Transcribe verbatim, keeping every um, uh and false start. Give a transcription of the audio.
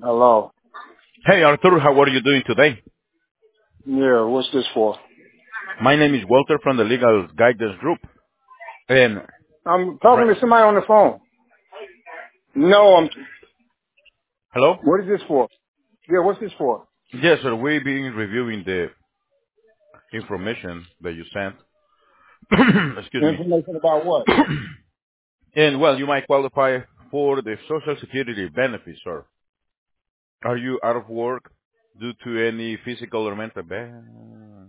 Hello. Hey Arthur, how are you doing today? Yeah, what's this for? My name is Walter from the Legal Guidance Group. And I'm talking right, to somebody on the phone. No, I'm. hello? What is this for? Yeah, what's this for? Yes, sir. We've been reviewing the information that you sent. Excuse me. Information about what? And well, you might qualify for the Social Security benefits, sir. Are you out of work due to any physical or mental bad?